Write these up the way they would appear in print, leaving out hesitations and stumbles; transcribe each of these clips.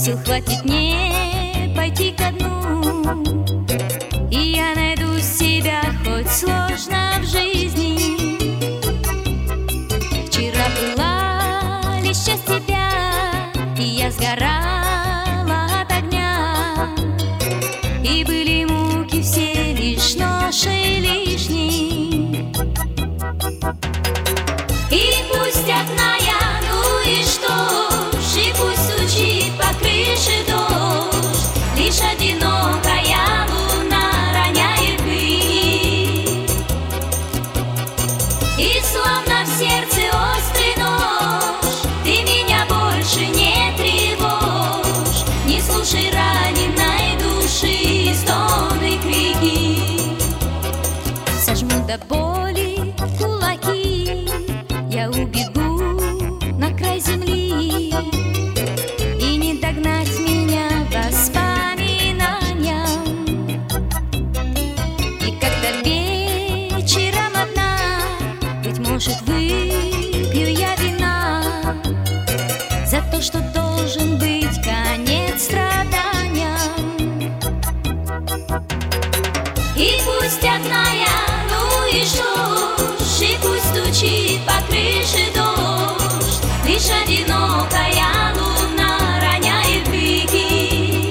Сил хватит не пойти ко дну, и я найду себя, хоть сложно в жизни. Вчера была лишь часть тебя, и я сгорала от огня, и были муки все лишь ноши лишней. И пусть одна я, ну и что ж, и пусть стучит по крыше дождь, лишь одинокая луна роняет пыль. И словно в сердце острый нож, ты меня больше не тревожь, не слушай раненой души стоны, крики. Сожму до боли кулаки, я убегу на край земли, и не догнать меня воспоминаниям. И когда вечером одна, быть может, выпью я вина за то, что должен быть конец страданиям. И пусть одна я, ну и что ж, и пусть стучит по крыше дождь, лишь одинокая луна роняет блики.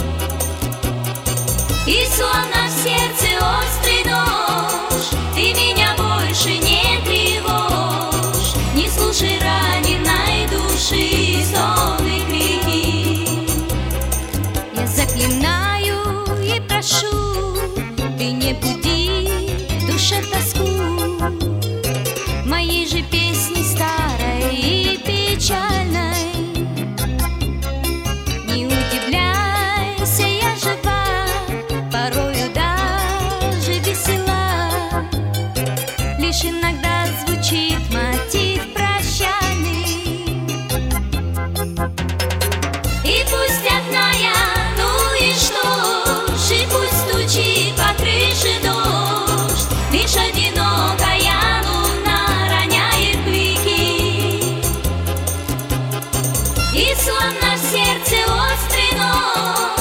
И словно в сердце острый нож, ты меня больше не тревожь, не слушай раненой души стоны, крики. Я заклинаю и прошу, ты не буди в душе тоску моей же песни старой и печальной. Не удивляйся, я жива, порою даже весела, лишь иногда звучит мотив прощальный. И пусть одна я, ну и что ж, и пусть стучит по крыше дождь, лишь одинокая луна роняет блики. И словно в сердце острый нож,